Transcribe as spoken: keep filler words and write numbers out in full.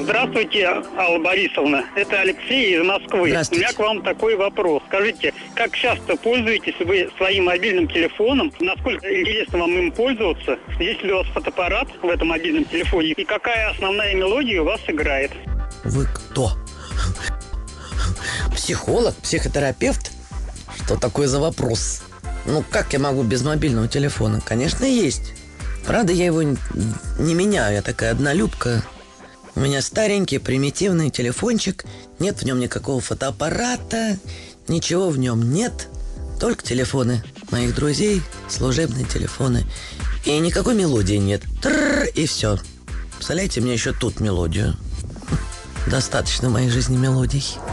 Здравствуйте, Алла Борисовна. Это Алексей из Москвы. У меня к вам такой вопрос. Скажите, как часто пользуетесь вы своим мобильным телефоном? Насколько интересно вам им пользоваться? Есть ли у вас фотоаппарат в этом мобильном телефоне? И какая основная мелодия у вас играет? Вы кто? Психолог? Психотерапевт? Что такое за вопрос? Ну, как я могу без мобильного телефона? Конечно, есть. Правда, я его не меняю. Я такая однолюбка. У меня старенький, примитивный телефончик. Нет в нем никакого фотоаппарата. Ничего в нем нет. Только телефоны моих друзей, служебные телефоны. И никакой мелодии нет. Трррр, и все. Представляете, мне еще тут мелодию. Достаточно в моей жизни мелодий.